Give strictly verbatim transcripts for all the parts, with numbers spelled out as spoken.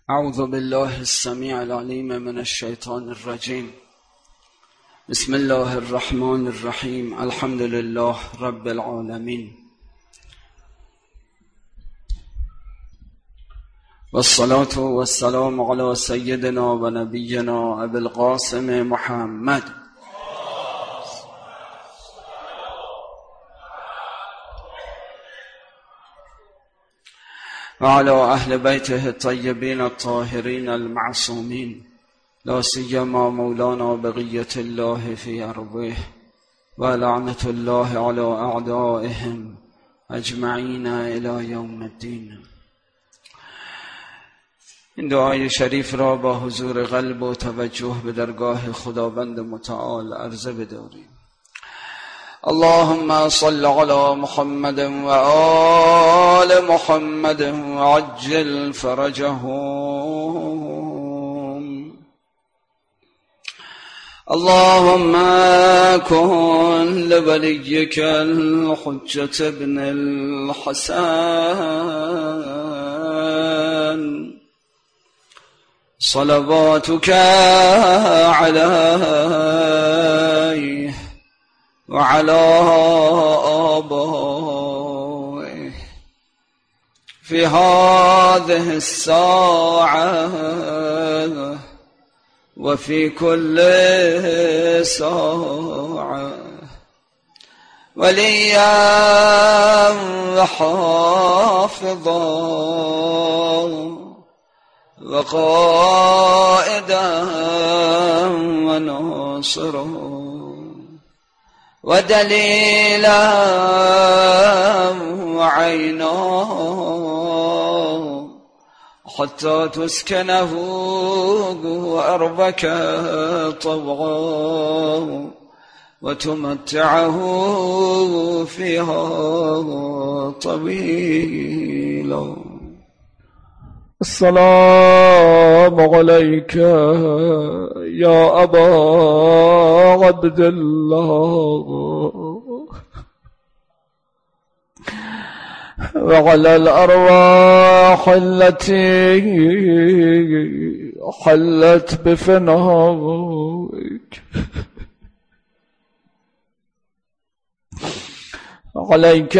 اعوذ بالله السمیع العلیم من الشیطان الرجیم. بسم الله الرحمن الرحیم. الحمد لله رب العالمین والصلاة والسلام علی سیدنا و نبینا ابی القاسم محمد وعلى أهل بيته الطيبين الطاهرين المعصومين، لا سيما مولانا بقية الله في أرضه، ولعنة الله على أعدائهم أجمعين إلى يوم الدين. این دعای شریف را با حضور قلب و توجه به درگاه خداوند متعال عرضه بداریم. اللهم صل على محمد و آل محمد وعجل فرجهم. اللهم كن لوليك الحجة ابن الحسن صلواتك عليه وعلى آبائه في هذه الساعة وفي كل ساعة وليا وحافظا وقائدا وناصرا ودليلا وعينا حتى تسكنه أرضك طوعا وتمتعه فيها طويلا. السلام عليك يا أبا عبد الله وعلى الأرواح التي حلت بفنائك عليك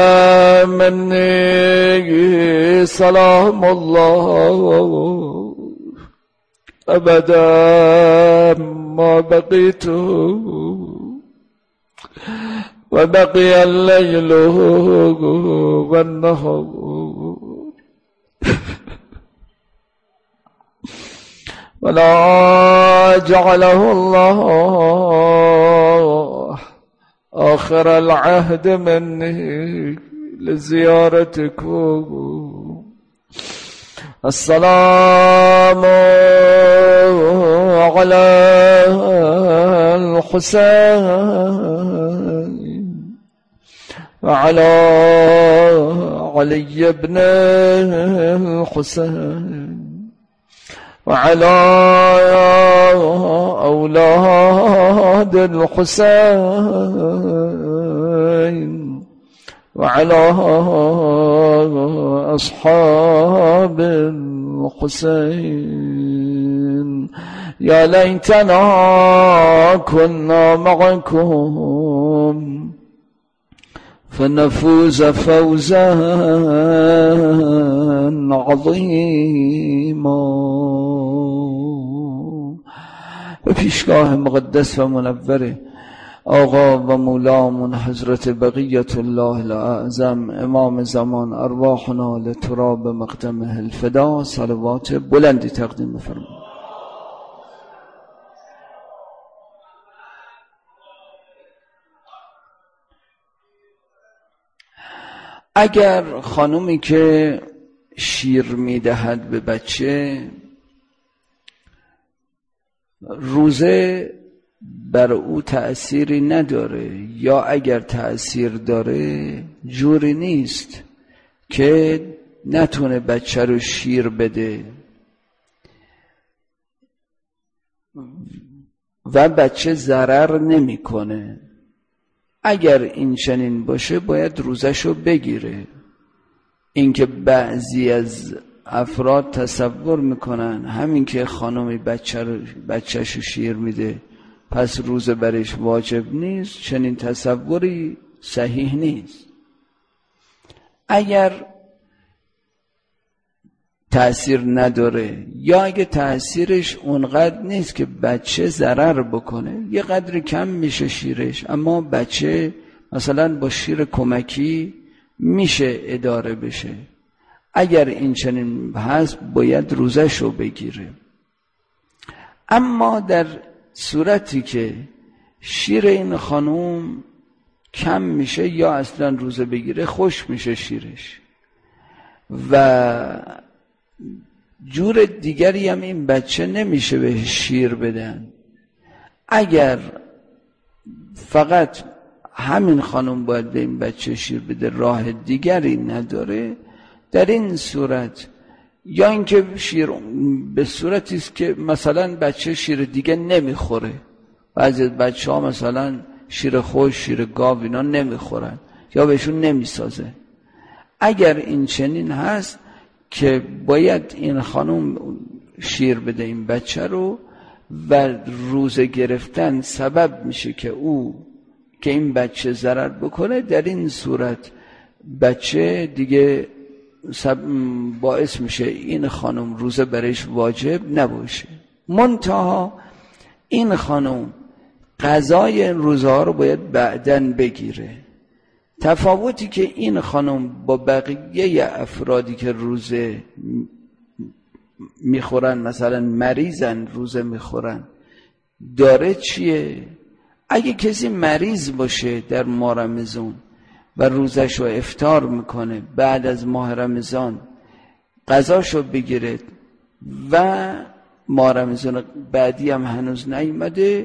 مني سلام الله أبدا ما بقيت وبقي الليل والنهار ولا جعله الله آخر العهد مني لزيارتكم. السلام على الحسين وعلى علي بن الحسين وعلى أولاد الحسين وعلى أصحاب الحسين. يا ليتنا كنا معكم فنفوز فوزا عظيما. به پیشگاه مقدس و منور آقا و مولامون حضرت بقیت الله الاعظم امام زمان ارواحنا لتراب مقدمه الفدا صلوات بلندی تقدیم بفرمایید. اگر خانومی که شیر میدهد به بچه روزه بر او تأثیری نداره یا اگر تأثیر داره جوری نیست که نتونه بچه رو شیر بده و بچه ضرر نمیکنه. اگر این چنین باشه باید روزشو بگیره. اینکه بعضی از افراد تصور میکنن همین که خانمی بچه رو بچه‌شو شیر میده پس روزه برش واجب نیست، چنین تصوری صحیح نیست. اگر تأثیر نداره یا اگه تأثیرش اونقدر نیست که بچه ضرر بکنه، یه قدری کم میشه شیرش، اما بچه مثلا با شیر کمکی میشه اداره بشه، اگر این چنین هست باید روزشو بگیره. اما در صورتی که شیر این خانوم کم میشه یا اصلا روزه بگیره، خوش میشه شیرش و جور دیگری هم این بچه نمیشه به شیر بدن، اگر فقط همین خانم باید به این بچه شیر بده، راه دیگری نداره، در این صورت یا اینکه شیر به صورتی است که مثلا بچه شیر دیگه نمیخوره، بعضی بچه ها مثلا شیر خوش، شیر گاو اینا نمیخورن یا بهشون نمیسازه، اگر این چنین هست که باید این خانم شیر بده این بچه رو و روزه گرفتن سبب میشه که او که این بچه ضرر بکنه، در این صورت بچه دیگه باعث میشه این خانم روزه برش واجب نباشه. منتها این خانم قضای روزه ها رو باید بعدن بگیره. تفاوتی که این خانم با بقیه افرادی که روزه میخورن، مثلا مریضن روزه میخورن، داره چیه؟ اگه کسی مریض باشه در ماه رمضان و روزش رو افطار میکنه، بعد از ماه رمضان قضاشو بگیره و ماه رمضان بعدی هم هنوز نیامده،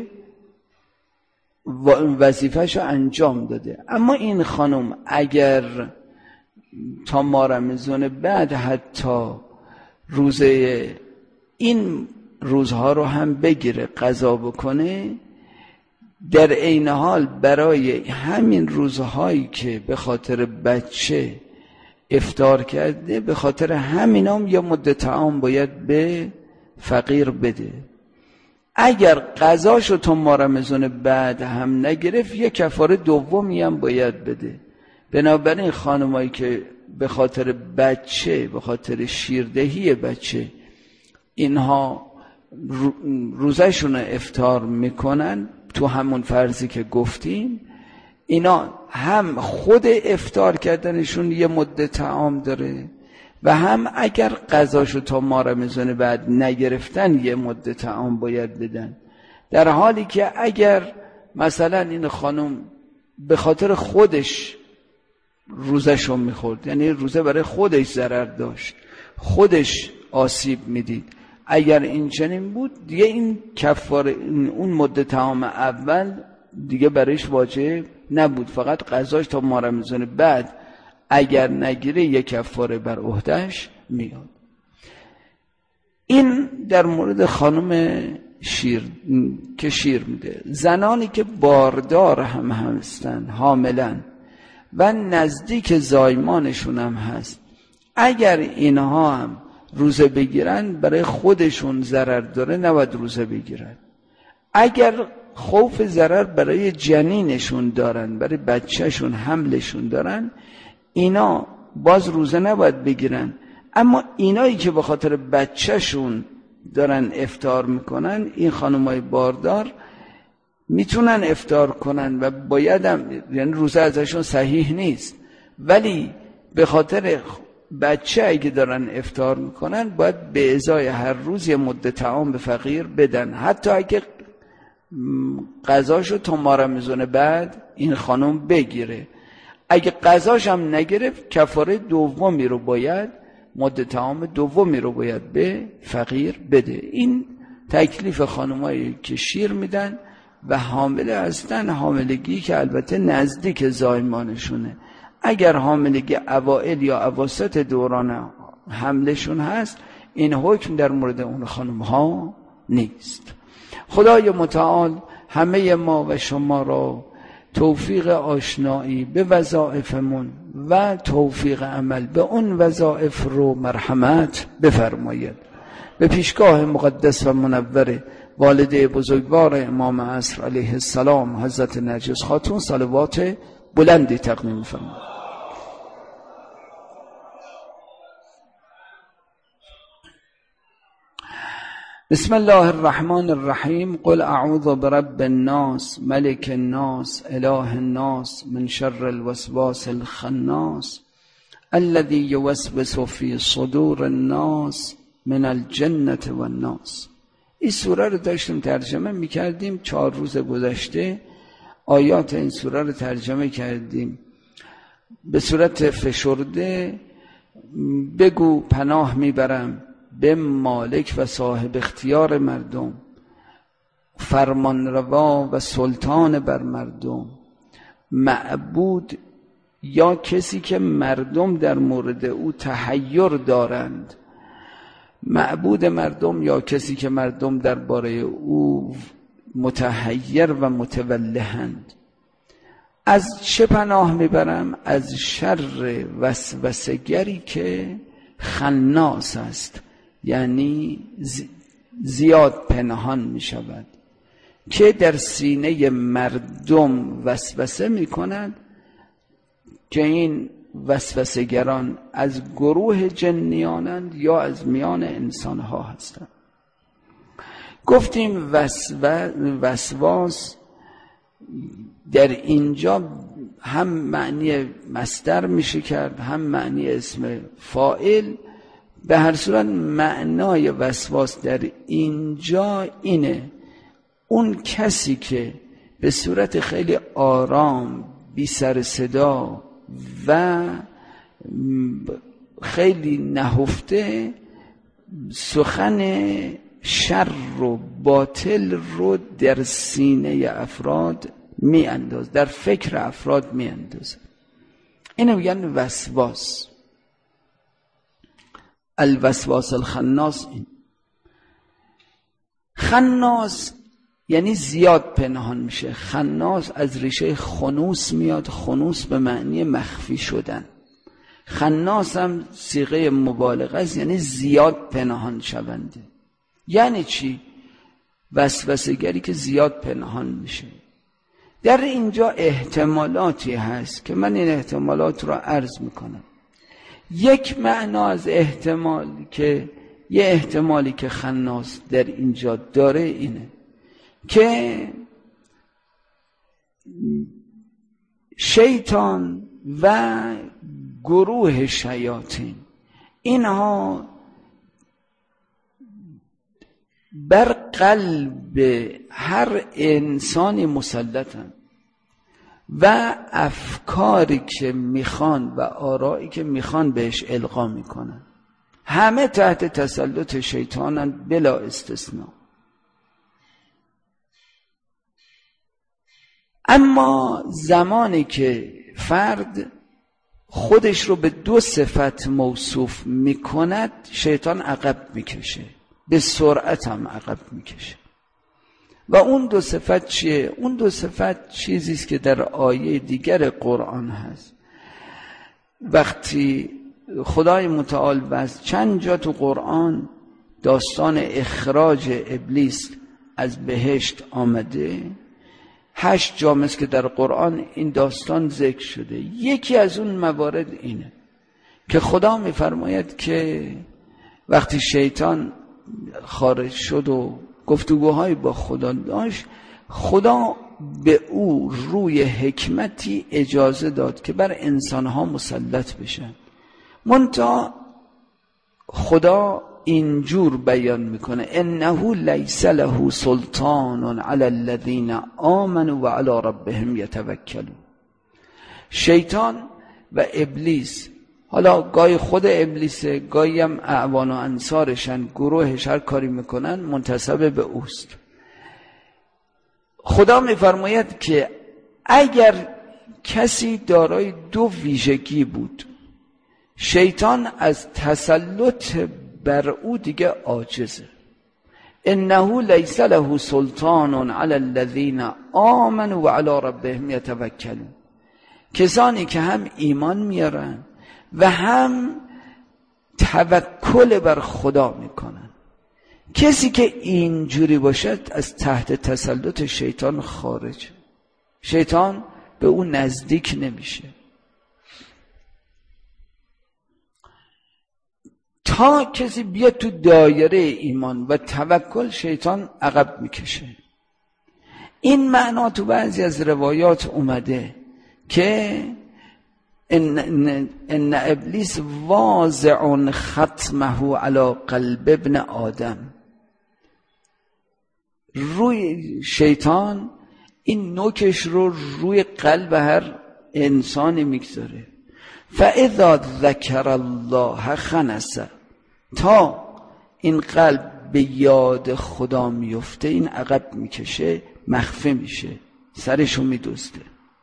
وظیفه‌شو انجام داده. اما این خانم اگر تا ماه رمضان بعد حتی روزه این روزها رو هم بگیره قضا بکنه، در عین حال برای همین روزهایی که به خاطر بچه افطار کرده، به خاطر همین هم یه مدت طعام باید به فقیر بده. اگر قضاشو تا ماه رمضان بعد هم نگرفت، یه کفاره دومی هم باید بده. بنابراین خانمایی که به خاطر بچه، به خاطر شیردهی بچه اینها روزشون افطار میکنن تو همون فرضی که گفتیم، اینا هم خود افطار کردنشون یه مدت طعام داره و هم اگر قضاشو تا ماه رمضان بعد نگرفتن یه مدت طعام باید بدن. در حالی که اگر مثلا این خانم به خاطر خودش روزشو میخورد، یعنی روزه برای خودش ضرر داشت، خودش آسیب میدید، اگر این چنین بود دیگه این کفاره، اون مدت طعام اول دیگه برایش واجب نبود، فقط قضاش تا ماه رمضان بعد اگر نگیره یک کفاره بر عهدهش میاد. این در مورد خانم شیر که شیر میده. زنانی که باردار هم هستن، حاملن و نزدیک زایمانشون هم هست، اگر اینها هم روزه بگیرن برای خودشون ضرر داره، نباید روزه بگیرن. اگر خوف ضرر برای جنینشون دارن، برای بچهشون، حملشون دارن، اینا باز روزه نباید بگیرن. اما اینایی که به خاطر بچهشون دارن افطار میکنن، این خانمای باردار میتونن افطار کنن و باید هم، یعنی روزه ازشون صحیح نیست، ولی به خاطر بچه اگه دارن افطار میکنن باید به ازای هر روز یه مدت طعام به فقیر بدن، حتی اگه قضاشو تا ماه رمضان بعد این خانم بگیره. اگه قضاش هم نگرفت، کفاره دومی رو باید، مدت طعام دومی رو باید به فقیر بده. این تکلیف خانمایی که شیر میدن و حامله هستن، حاملگی که البته نزدیک زایمانشونه. اگر حاملگی اوائل یا اواسط دوران حملشون هست، این حکم در مورد اون خانم ها نیست. خدای متعال همه ما و شما را توفیق آشنایی به وظایفمون و توفیق عمل به اون وظایف رو مرحمت بفرماید. به پیشگاه مقدس و منور والده بزرگوار امام عصر علیه السلام حضرت نرگس خاتون صلوات بلندی تقدیم فرمایید. بسم الله الرحمن الرحیم. قل اعوذ برب الناس ملک الناس اله الناس من شر الوسواس الخناس الذي يوسوس في صدور الناس من الجنة والناس. این سوره رو داشتیم ترجمه میکردیم، چهار روز گذشته آیات این سوره رو ترجمه کردیم به صورت فشرده. بگو پناه میبرم به مالک و صاحب اختیار مردم، فرمانروا و سلطان بر مردم، معبود یا کسی که مردم در مورد او تحیر دارند، معبود مردم یا کسی که مردم درباره او متحیر و متولهند. از چه پناه میبرم؟ از شر وسوسه‌گری که خناس است، یعنی زیاد پنهان می شود، که در سینه مردم وسوسه می کند، که این وسوسه‌گران از گروه جنیانند یا از میان انسان ها هستند. گفتیم وسواس در اینجا هم معنی مصدر میشه کرد، هم معنی اسم فاعل. به هر صورت معنای وسواس در اینجا اینه: اون کسی که به صورت خیلی آرام، بی سر صدا و خیلی نهفته سخن شر و باطل رو در سینه افراد می انداز، در فکر افراد می اندازه. اینو میگن وسواس. الوسواس الخناس. این خناس یعنی زیاد پنهان میشه. خناس از ریشه خنوس میاد، خنوس به معنی مخفی شدن. خناس هم صیغه مبالغه است، یعنی زیاد پنهان شونده. یعنی چی؟ وسوسه‌گری که زیاد پنهان میشه. در اینجا احتمالاتی هست که من این احتمالات رو عرض میکنم. یک معنا از احتمال که یه احتمالی که خناس در اینجا داره اینه که شیطان و گروه شیاطین اینها بر قلب هر انسانی مسلطن و افکاری که میخوان و آرایی که میخوان بهش القا میکنن. همه تحت تسلط شیطانن بلا استثناء. اما زمانی که فرد خودش رو به دو صفت موصوف میکند، شیطان عقب میکشه، به سرعت هم عقب میکشه. و اون دو صفت چیه؟ اون دو صفت چیزی است که در آیه دیگر قرآن هست. وقتی خدای متعال بس چند جا تو قرآن داستان اخراج ابلیس از بهشت آمده، هشت جا است که در قرآن این داستان ذکر شده. یکی از اون موارد اینه که خدا میفرماید که وقتی شیطان خارج شد و گفتگوهای با خدا داشت، خدا به او روی حکمتی اجازه داد که بر انسانها مسلط بشن. منتها خدا اینجور بیان میکنه: انه لیس له سلطان علی الذین آمنوا و علی ربهم یتوکلون. شیطان و ابلیس، حالا گاهی خود ابلیسه، گاهی هم اعوان و انصارشن، گروهش هر کاری میکنن منتسب به اوست. خدا میفرماید که اگر کسی دارای دو ویژگی بود، شیطان از تسلط بر او دیگه عاجزه. انه لیس له سلطان علی الذین آمنوا و علی ربهم یتوکلون. کسانی که هم ایمان میارن و هم توکل بر خدا میکنن. کسی که اینجوری باشد از تحت تسلط شیطان خارج، شیطان به اون نزدیک نمیشه. تا کسی بیاد تو دایره ایمان و توکل، شیطان عقب میکشه. این معنا تو بعضی از روایات اومده که ان, ان, ان ابلیس واضع ختمه علی قلب ابن آدم. روی شیطان این نوکش رو روی قلب هر انسانی میگذاره. فاذا ذکر الله خنس، تا این قلب به یاد خدا میفته این عقب میکشه، مخفی میشه، سرشو میدزده.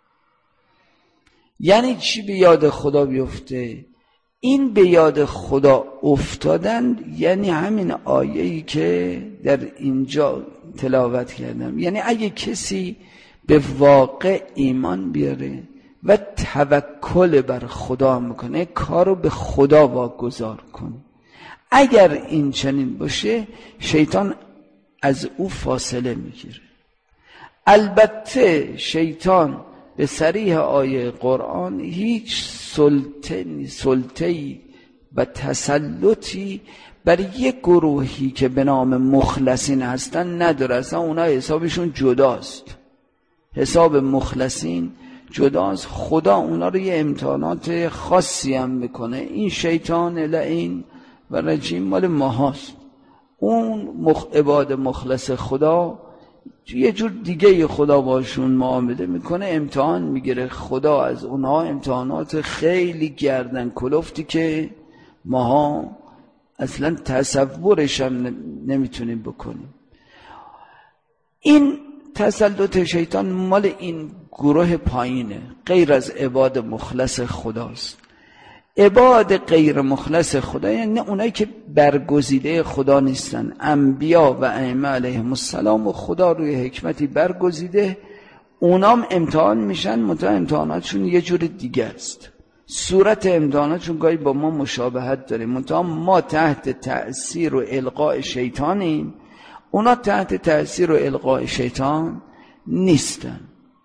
یعنی چی به یاد خدا بیفته؟ این به یاد خدا افتادن یعنی همین آیه‌ای که در اینجا تلاوت کردم. یعنی اگه کسی به واقع ایمان بیاره و توکل بر خدا میکنه، کارو به خدا واگذار کنه، اگر این چنین باشه شیطان از او فاصله میگیره. البته شیطان به صریح آیه قرآن هیچ سلطه سلطه‌ای و تسلطی بر یک گروهی که به نام مخلصین هستن نداره. اصلا اونا حسابشون جداست، حساب مخلصین جداست. خدا اونا رو یه امتحانات خاصی هم میکنه. این شیطان لعین و رجیم مال ماهاست. اون مخ... عباد مخلص خدا یه جور دیگه خدا باشون معامله میکنه، امتحان میگیره. خدا از اونها امتحانات خیلی گردن کلفتی که ماها اصلا تصورش هم نمیتونیم بکنیم. این تسلط شیطان مال این گروه پایینه، غیر از عباد مخلص خداست. عباد غیر مخلص خدا یعنی اونایی که برگزیده خدا نیستن. انبیا و ائمه علیهم السلام و خدا روی حکمتی برگزیده، اونام امتحان میشن، منتها امتحاناتشون یه جور دیگه است. صورت امتحاناتشون گاهی با ما مشابهت داره، منتها ما تحت تأثیر و القاء شیطانیم، اونا تحت تأثیر و القاء شیطان نیستن.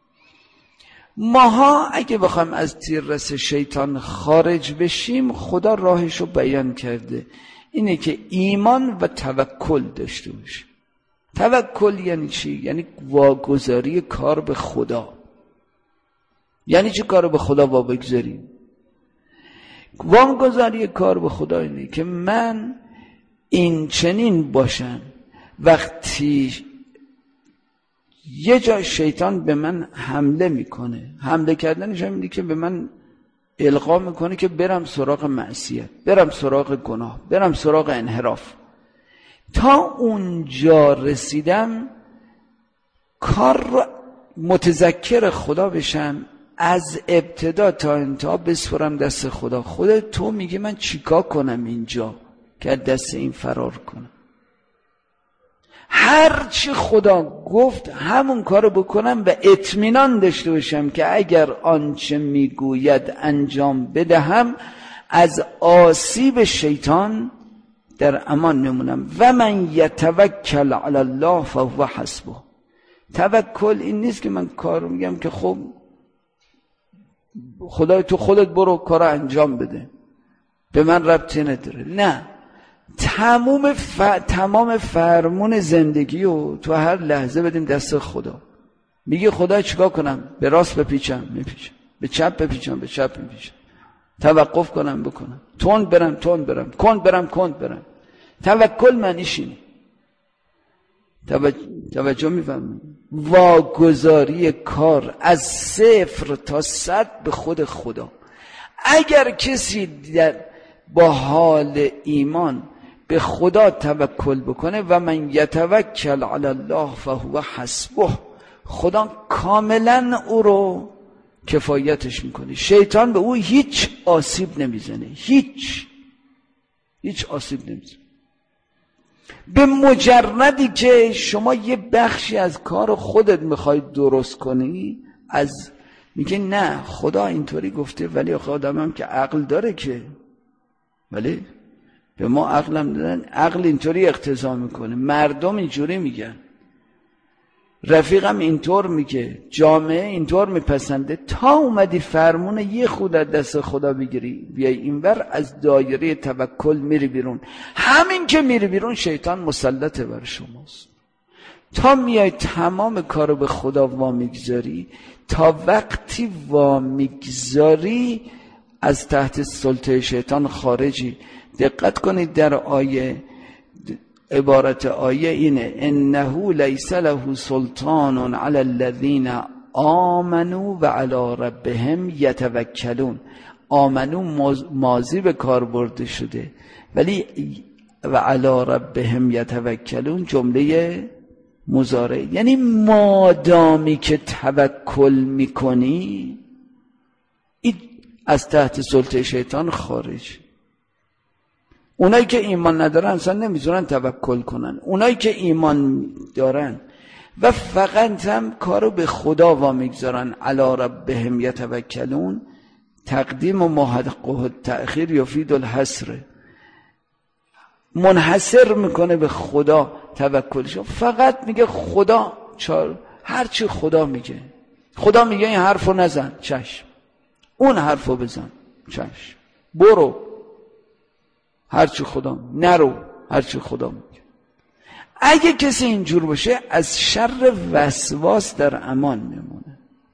ماها اگه بخوایم از تیررس شیطان خارج بشیم، خدا راهشو بیان کرده، اینه که ایمان و توکل داشته باشیم. توکل یعنی چی؟ یعنی واگذاری کار به خدا. یعنی چی کار به خدا واگذاریم؟ واگذاری کار به خدا اینه که من این چنین باشم وقتی یه جا شیطان به من حمله میکنه، حمله کردنش هم اینه که به من القا میکنه که برم سراغ معصیت، برم سراغ گناه، برم سراغ انحراف. تا اونجا رسیدم کار رو متذکر خدا بشم، از ابتدا تا انتها بسپرم دست خدا. خدا تو میگی من چیکار کنم اینجا که دست این فرار کنم؟ هر چی خدا گفت همون کارو بکنم و اطمینان داشته باشم که اگر آنچه میگوید انجام بدهم از آسیب شیطان در امان نمونم. و من یتوکل علی الله فهو حسبه. توکل این نیست که من کارو میگم که خب خدای تو خودت برو کارو انجام بده، به من ربطی نداره. نه، تمام ف... تمام فرمون زندگی رو تو هر لحظه بدیم دست خدا. میگه خدا چیکار کنم؟ به راست بپیچم میپیچم، به چپ بپیچم به چپ میپیچم، توقف کنم بکنم، تند برم تند برم، کند برم کند برم. توکل معنیش اینه. توجه, توجه میفهمید؟ واگذاری کار از صفر تا صد به خود خدا. اگر کسی در با حال ایمان به خدا توکل بکنه، و من یتوکل علی الله فهو حسبه، خدا کاملا او رو کفایتش میکنه. شیطان به او هیچ آسیب نمیزنه، هیچ هیچ آسیب نمیزنه. به مجردی که شما یه بخشی از کار خودت میخواید درست کنی، از میگه نه خدا اینطوری گفته، ولی آدم هم که عقل داره که، ولی به ما عقل هم دادن، عقل اینطوری اقتضا میکنه، مردم اینجوری میگن، رفیقم اینطور میگه، جامعه اینطور میپسنده، تا اومدی فرمونه یه خود از دست خدا بگیری بیای اینور، از دایره توکل میری بیرون. همین که میری بیرون شیطان مسلطه بر شماست. تا میای تمام کارو به خدا وامیگذاری، تا وقتی وامیگذاری از تحت سلطه شیطان خارجی. دقت کنید در آیه، عبارت آیه اینه انه لیس له سلطان علی الذین آمنوا و علی ربهم یتوکلون. آمنو ماضی به کار برده شده، ولی و علی ربهم یتوکلون جمله مضارع، یعنی مادامی که توکل میکنی این از تحت سلطه شیطان خارج. اونایی که ایمان ندارن اصلا نمیتونن توکل کنن، اونایی که ایمان دارن و فقط هم کارو به خدا وامیگذارن علی ربهم یتوکلون، تقدیم و محقق و تأخیر یفید الحصر، منحصر میکنه به خدا توکلشو، فقط میگه خدا چار، هرچی خدا میگه، خدا میگه این حرفو نزن چشم، اون حرفو بزن چشم، برو هرچی خدا، نرو هرچی خدا میگه. اگه کسی اینجور باشه از شر وسواس در امان میمونه.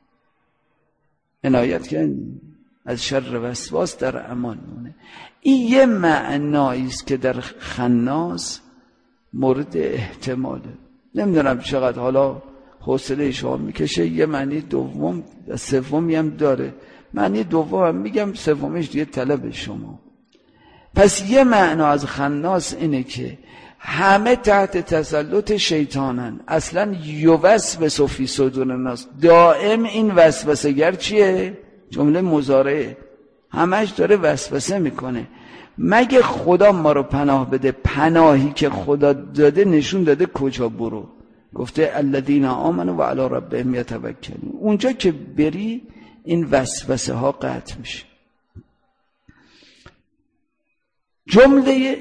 عنایت کنید، از شر وسواس در امان میمونه. این یه معنایی است که در خناس مورد احتماله. نمیدونم چقدر حالا حوصله شما میکشه. یه معنی دوم سومی هم داره. معنی دوم هم میگم، سومش دیگه طلب شما. پس یه معنا از خناس اینه که همه تحت تسلط شیطانن. اصلا یوسوس فی صدور الناس، دائم این وسوسه‌گر چیه؟ جمله مضارعه، همش داره وسوسه میکنه. مگه خدا ما رو پناه بده؟ پناهی که خدا داده نشون داده کجا برو، گفته الذین آمنوا و علی ربهم یتوکلون. اونجا که بری این وسوسه ها قطع میشه. جمله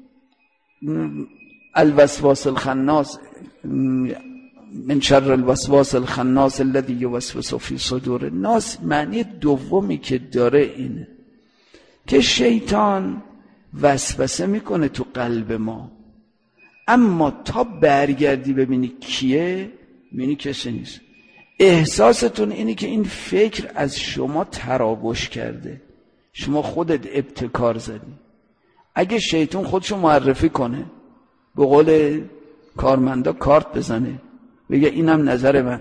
الوسواس الخناس، من شر الوسواس الخناس الذی یوسوس فی صدور الناس، معنی دومی که داره اینه که شیطان وسوسه میکنه تو قلب ما، اما تا برگردی ببینی کیه، ببینی کسی نیست. احساستون اینه که این فکر از شما تراوش کرده، شما خودت ابتکار زدی. اگه شیطان خودشو معرفی کنه، به قول کارمندا کارت بزنه، بگه اینم نظر من،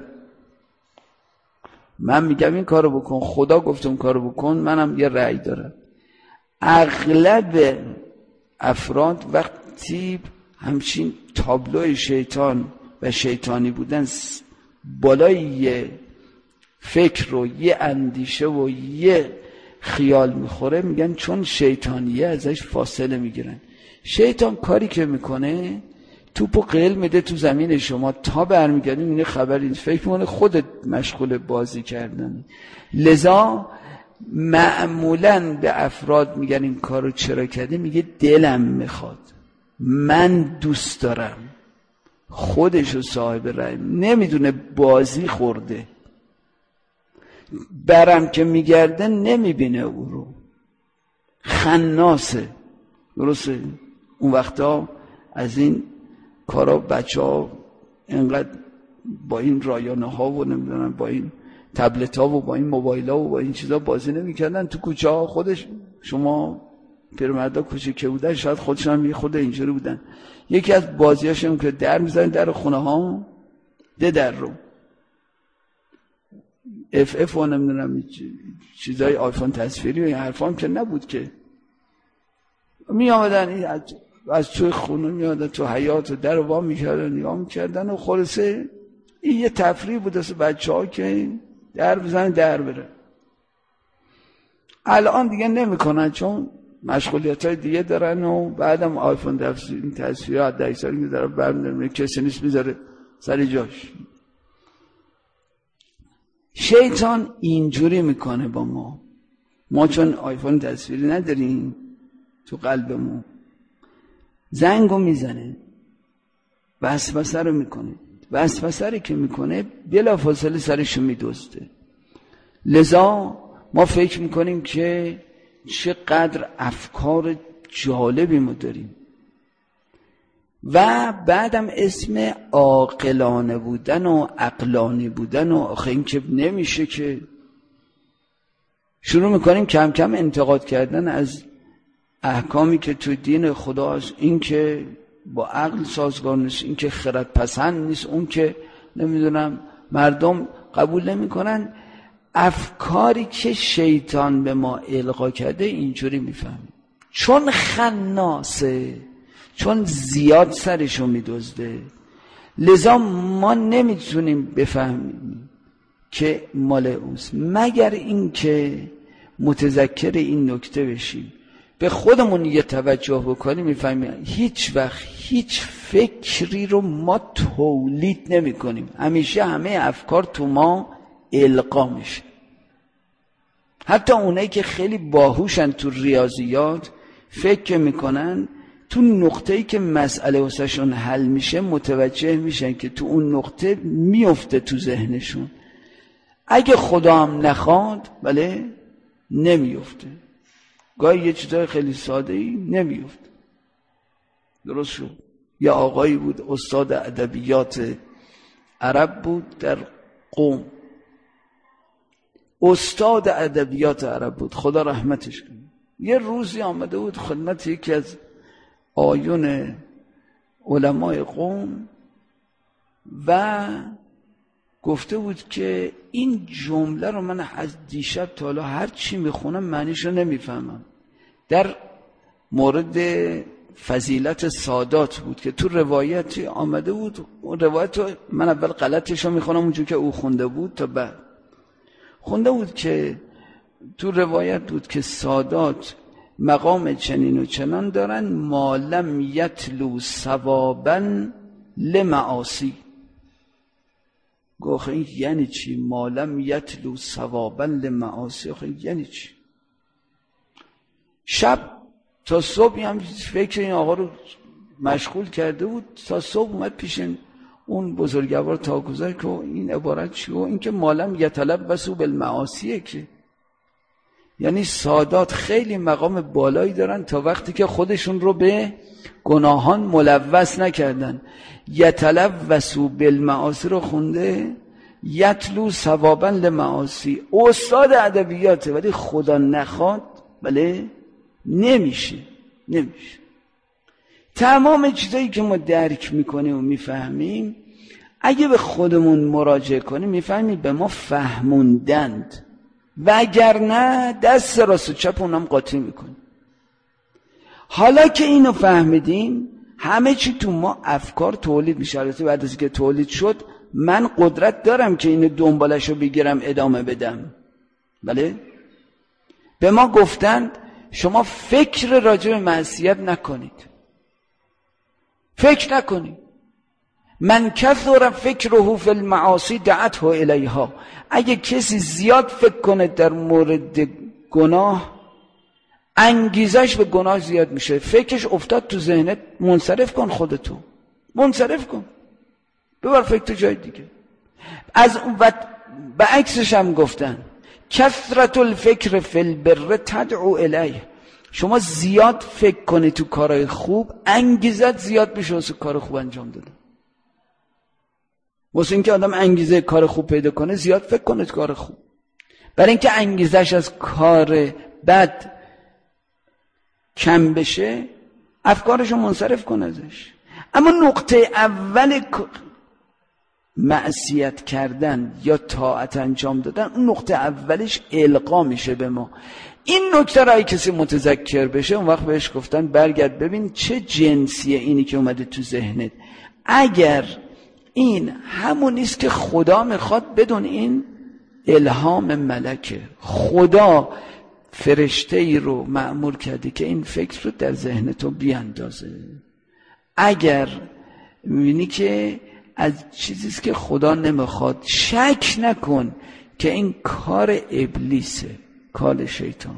من میگم این کارو بکن، خدا گفت اون کارو بکن، منم یه رأی دارم. اغلب افراد وقتی همچین تابلوی شیطان و شیطانی بودن بالای یه فکر و یه اندیشه و یه خیال میخوره، میگن چون شیطانیه ازش فاصله میگیرن. شیطان کاری که میکنه توپو قل میده تو زمین شما، تا برمیگردی میبینی خبری نیست، فکر میکنه خودت مشغول بازی کردن. لذا معمولاً به افراد میگن این کارو چرا کردی؟ میگه دلم میخواد، من دوست دارم. خودشو صاحب رأی نمیدونه، بازی خورده. برم که میگرده نمیبینه او رو، خناسه. درسته؟ اون وقتا از این کارا بچه ها اینقدر با این رایانه ها و نمیدونم با این تبلت ها و با این موبایل ها و با این چیزا بازی نمیکردن تو کوچه ها. خودش شما پیرمردا کوچه که بودن شاید خودشون هم یه خود اینجوری بودن. یکی از بازیاشون که در میزنن در خونه ها، ده در رو اف اف و نمیدونم چیزای آیفون تصویری و این حرفا که نبود که. می آمدن از توی خونه می آمدن تو حیاط و در وا میکردن نگاه میکردن و خلاصه این یه تفریح بود از بچه ها که در بزنن در بره. الان دیگه نمیکنن چون مشغولیت های دیگه دارن و بعدم آیفون تصویر این تصویرات ده سالی که داره برمی‌داره کسی نیست میذاره سر جاش. شیطان اینجوری میکنه با ما. ما چون آیفون تصویری نداریم تو قلبمون، زنگو میزنه، وسوسه رو میکنه، وسوسه رو که میکنه بلافاصله سرشو میدزده. لذا ما فکر میکنیم که چقدر افکار جالبی ما داریم و بعدم اسم عاقلانه بودن و عقلانی بودن و آخه این که نمیشه که شروع میکنیم کم کم انتقاد کردن از احکامی که تو دین خداست. این که با عقل سازگار نیست، این که خرد پسند نیست، اون که نمیدونم مردم قبول نمیکنن. افکاری که شیطان به ما القا کرده اینجوری میفهمیم. چون خناسه، چون زیاد سرشو میدزده، لذا ما نمیتونیم بفهمیم که مال اوست مگر این که متذکر این نکته بشیم، به خودمون یه توجه بکنیم میفهمیم هیچ وقت هیچ فکری رو ما تولید نمی کنیم، همیشه همه افکار تو ما القا میشه. حتی اونایی که خیلی باهوشن تو ریاضیات فکر میکنن تو نقطه‌ای که مسئله واسهشون حل میشه متوجه میشن که تو اون نقطه میفته تو ذهنشون. اگه خدا هم نخواد بله نمیفته. گاهی یه چیزای خیلی ساده ای نمیفته. درست شد. یه آقایی بود استاد ادبیات عرب بود در قم، استاد ادبیات عرب بود، خدا رحمتش کنه. یه روزی آمده بود خدمت یکی از آیون علمای قوم و گفته بود که این جمله رو من از دیشب تا حالا هر چی میخونم معنیش رو نمیفهمم. در مورد فضیلت سادات بود که تو روایتی آمده بود. اون روایت رو من اول غلطش رو میخونم اونجور که او خونده بود تا بعد خونده بود که تو روایت بود که سادات مقام چنین و چنان دارن ما لم یتلو ثوابا لمعاصی. گفت این یعنی چی؟ ما لم یتلو ثوابا لمعاصی آخه یعنی چی؟ شب تا صبح هم فکر این آقا رو مشغول کرده بود. تا صبح اومد پیش اون بزرگوار تاکوزای که این عبارت چیه؟ این که ما لم یتلبسوا بالمعاصیه، که یعنی سادات خیلی مقام بالایی دارن تا وقتی که خودشون رو به گناهان ملوث نکردن. یتلبسوا بالمعاصی رو خونده یتلو ثوابا لمعاصی. استاد ادبیاته ولی خدا نخواد بله نمیشه نمیشه. تمام چیزایی که ما درک میکنیم و میفهمیم اگه به خودمون مراجعه کنیم میفهمیم به ما فهموندند و اگر نه دست راست و چپ اونم قاطی میکنیم. حالا که اینو فهمیدیم همه چی تو ما افکار تولید میشه. البته بعد از که تولید شد من قدرت دارم که اینو دنبالشو بگیرم ادامه بدم. بله به ما گفتند شما فکر راجع به معصیت نکنید، فکر نکنید. من کثر فکره فی المعاصی دعته الیها. اگه کسی زیاد فکر کنه در مورد گناه انگیزش به گناه زیاد میشه. فکرش افتاد تو ذهنت منصرف کن، خودتو منصرف کن، ببر فکر تو جای دیگه. از اون وقت به عکسش هم گفتن کثرت الفکر فی البر تدعو الیه. شما زیاد فکر کنی تو کارهای خوب انگیزت زیاد میشه واسه کار خوب انجام دادن. واسه اینکه آدم انگیزه کار خوب پیدا کنه زیاد فکر کنه تو کار خوب، برای اینکه انگیزش از کار بد کم بشه افکارشو منصرف کنه ازش. اما نقطه اول معصیت کردن یا طاعت انجام دادن اون نقطه اولش القا میشه به ما. این نکته را کسی متذکر بشه اون وقت بهش گفتن برگرد ببین چه جنسیه اینی که اومده تو ذهنت. اگر این همون نیست که خدا میخواد بدون این الهام ملکه. خدا فرشته ای رو مأمور کرده که این فکر رو در ذهن تو بیاندازه. اگر میبینی که از چیزیست که خدا نمیخواد، شک نکن که این کار ابلیسه، کار شیطانه.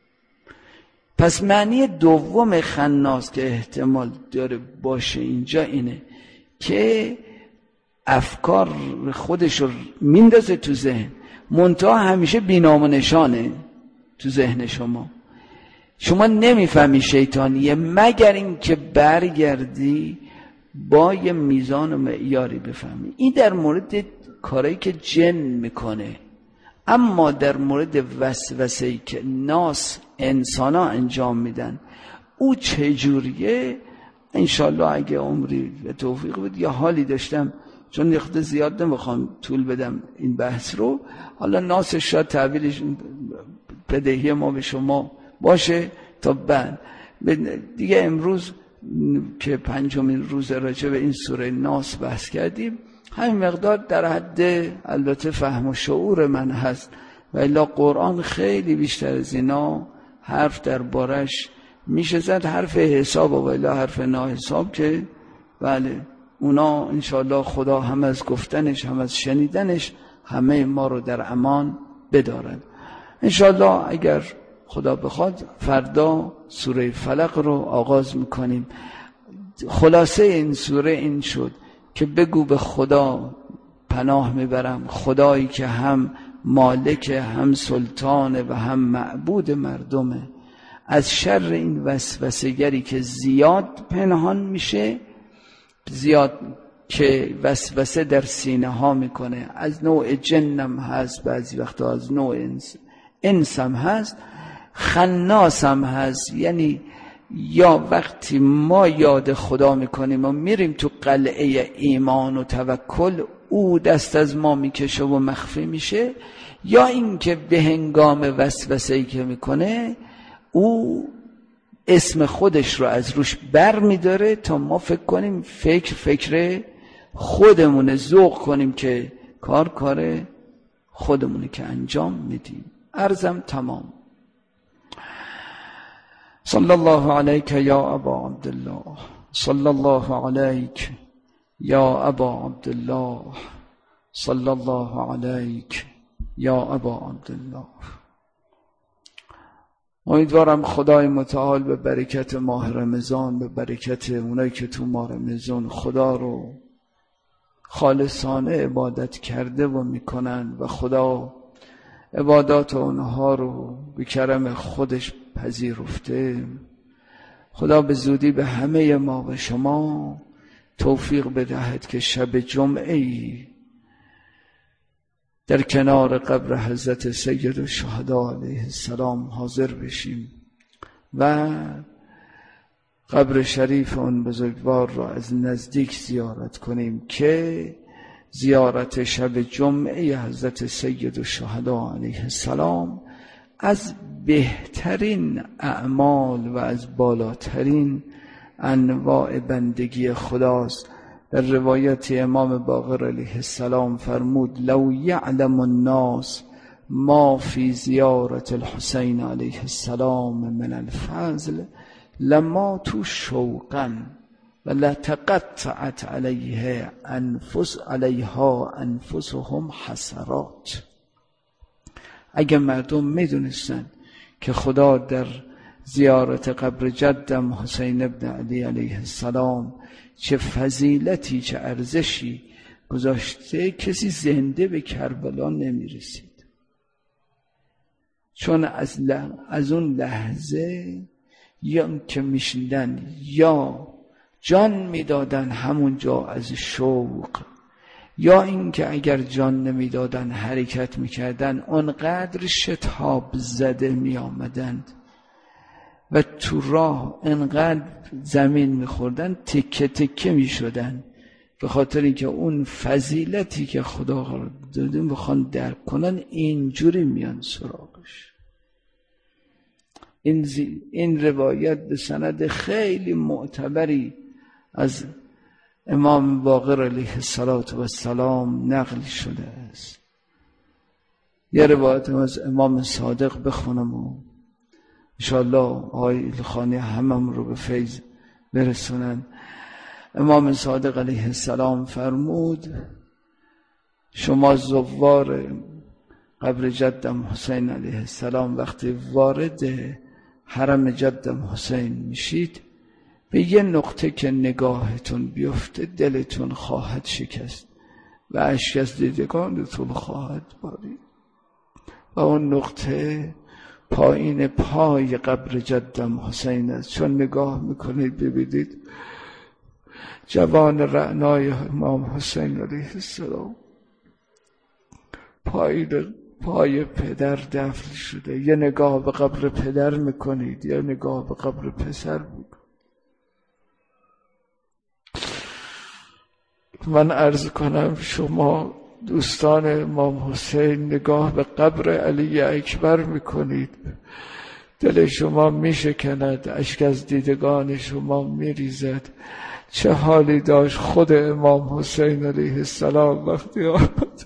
پس معنی دوم خناس که احتمال داره باشه اینجا اینه که افکار خودش رو میندازه تو ذهن، منتها همیشه بی‌نام و نشانه تو ذهن شما. شما نمیفهمی شیطانیه مگر این که برگردی با یه میزان و معیاری بفهمی. این در مورد کارهایی که جن میکنه. اما در مورد وسوسه‌ای که ناس انسان ها انجام میدن، او چجوریه؟ انشالله اگه عمری و توفیق بود یا حالی داشتم، چون یخته زیاد نمیخوام طول بدم این بحث رو، حالا ناسش شاید تعبیرش بدهی ما به شما باشه تا بعد دیگه. امروز که پنجمین روز راجع به این سوره ناس بحث کردیم، همین مقدار در حد البته فهم و شعور من هست، و الا قرآن خیلی بیشتر از اینا حرف در بارش میشه زد. حرف حساب و الا حرف ناحساب که بله اونا انشاءالله خدا هم از گفتنش هم از شنیدنش همه ما رو در امان بدارد. انشاءالله اگر خدا بخواد فردا سوره فلق رو آغاز میکنیم. خلاصه این سوره این شد که بگو به خدا پناه میبرم، خدایی که هم مالک هم سلطانه و هم معبود مردمه، از شر این وسوسه‌گری که زیاد پنهان میشه، زیاد که وسوسه در سینه ها میکنه، از نوع جنم هست، بعضی وقتا از نوع انس انسم هست، خناسم هست. یعنی یا وقتی ما یاد خدا میکنیم و میریم تو قلعه ایمان و توکل، او دست از ما میکشه و مخفی میشه، یا اینکه به هنگام وسوسه‌ای که میکنه او اسم خودش رو از روش بر میداره تا ما فکر کنیم فکر فکر خودمونه، ذوق کنیم که کار کار خودمونه که انجام میدیم. عرضم تمام. صلی الله علیک یا ابا عبدالله، صلی الله علیک یا ابا عبدالله، صلی الله علیک یا ابا عبدالله. امیدوارم خدای متعال به برکت ماه رمضان، به برکت اونایی که تو ماه رمضان خدا رو خالصانه عبادت کرده و میکنن و خدا عبادات اونها رو به کرم خودش پذیرفته، خدا به زودی به همه ما و شما توفیق بدهد که شب جمعه‌ای در کنار قبر حضرت سید الشهدا علیه السلام حاضر بشیم و قبر شریف اون بزرگوار را از نزدیک زیارت کنیم که زیارت شب جمعه حضرت سید الشهدا علیه السلام از بهترین اعمال و از بالاترین انواع بندگی خداست. در روایت امام باقر علیه السلام فرمود: لو یعلم الناس ما فی زیارت الحسین علیه السلام من الفضل لما تو شوقا و لتقطعت علیه انفس علیها انفسهم حسرات. اگر مردم میدونستن که خدا در زیارت قبر جدم حسین ابن علی علیه السلام چه فضیلتی چه ارزشی گذاشته، کسی زنده به کربلا نمیرسید. چون از, لح... از اون لحظه یا که میشیدن یا جان میدادن همونجا از شوق، یا اینکه اگر جان نمیدادن حرکت میکردن اونقدر شتاب زده میآمدند و تو راه انقدر زمین میخوردن تکه تکه میشدن، به خاطر اینکه اون فضیلتی که خدا داده بخوان درک کنن اینجوری میان سراغش. این, زی... این روایت به سند خیلی معتبری از امام باقر علیه السلام نقل شده است. یه روایت از امام صادق بخونم و انشاءالله آقای ایلخانی همم رو به فیض برسونن. امام صادق علیه السلام فرمود شما زوار قبر جدم حسین علیه السلام وقتی وارد حرم جدم حسین میشید به یه نقطه که نگاهتون بیفته دلتون خواهد شکست و اشک از دیدگانتون خواهد بارید و اون نقطه پایین پای قبر جدم حسین است. چون نگاه میکنید ببینید جوان رعنای امام حسین علیه السلام پایین پای پدر دفن شده. یه نگاه به قبر پدر میکنید، یه نگاه به قبر پسر میکنید. من عرض کنم شما دوستان امام حسین نگاه به قبر علی اکبر میکنید، دل شما میشکند، اشک از دیدگان شما میریزد. چه حالی داشت خود امام حسین علیه السلام وقتی آمد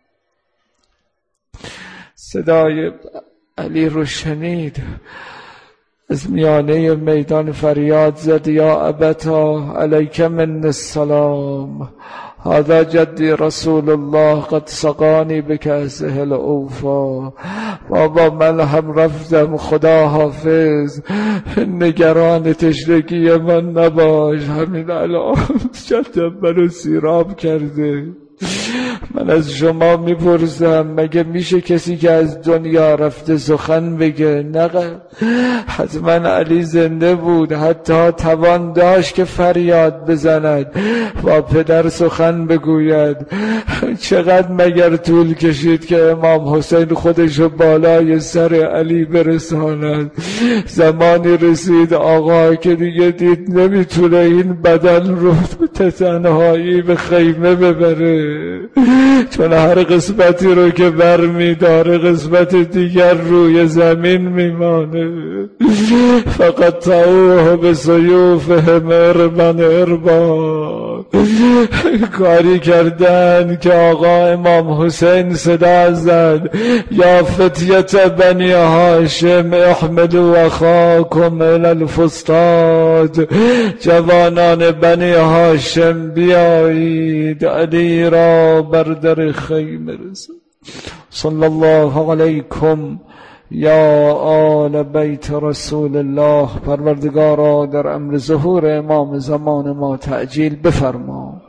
صدای علی رو شنید، از میانه میدان فریاد زد یا ابتا علیک من السلام هذا جدی رسول الله قد سقانی بکأسه الاوفا. بابا من هم رفتم، خدا حافظ، نگران تشنگی من نباش، همین الان جدم منو سیراب کرده. من از شما میپرسم مگه میشه کسی که از دنیا رفته سخن بگه؟ نه، حتما علی زنده بود، حتی توان داشت که فریاد بزند، با پدر سخن بگوید. چقدر مگر طول کشید که امام حسین خودشو بالای سر علی برساند؟ زمانی رسید آقا که دیگه دید نمیتونه این بدن رو به تنهایی به خیمه ببره، چون هر قسمتی رو که بر می داره قسمت دیگر روی زمین میمانه. فقط تاوه به سیوفهم اربن اربا. کاری کردن که آقا امام حسین صدا زد یا فتیت بنی هاشم احملوا اخاکم الی الفسطاط. جوانان بنی هاشم بیایید علی را بر در خیمه رسد. صلی الله علیکم یا آل بیت رسول الله. پروردگارا در امر ظهور امام زمان ما تعجیل بفرما.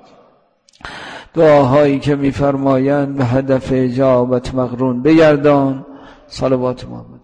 دعاهایی که میفرمایند به هدف اجابت مقرون بگردان. صلوات محمد.